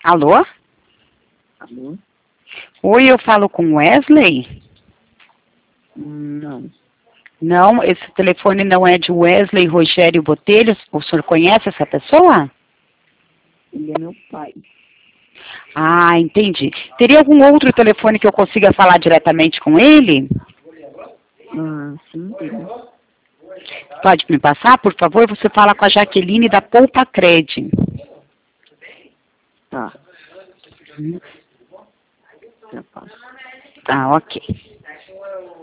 Alô? Alô? Oi, eu falo com Wesley? Não. Não, esse telefone não é de Wesley Rogério Botelho. O senhor conhece essa pessoa? Ele é meu pai. Ah, entendi. Teria algum outro telefone que eu consiga falar diretamente com ele? Ah, sim, ele. Pode me passar, por favor? Você fala com a Jaqueline da Poupa Cred. Tá. Já passo. Tá, ok.